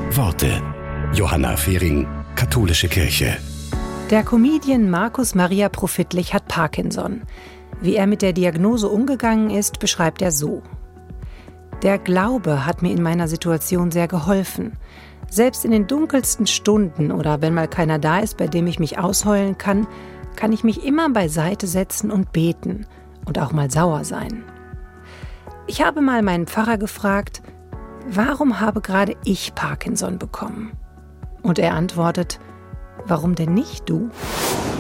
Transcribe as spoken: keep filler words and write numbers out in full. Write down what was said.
Worte. Johanna Fehring, Katholische Kirche. Der Comedian Markus Maria Profitlich hat Parkinson. Wie er mit der Diagnose umgegangen ist, beschreibt er so: Der Glaube hat mir in meiner Situation sehr geholfen. Selbst in den dunkelsten Stunden oder wenn mal keiner da ist, bei dem ich mich ausheulen kann, kann ich mich immer beiseite setzen und beten und auch mal sauer sein. Ich habe mal meinen Pfarrer gefragt, warum habe gerade ich Parkinson bekommen? Und er antwortet, warum denn nicht du?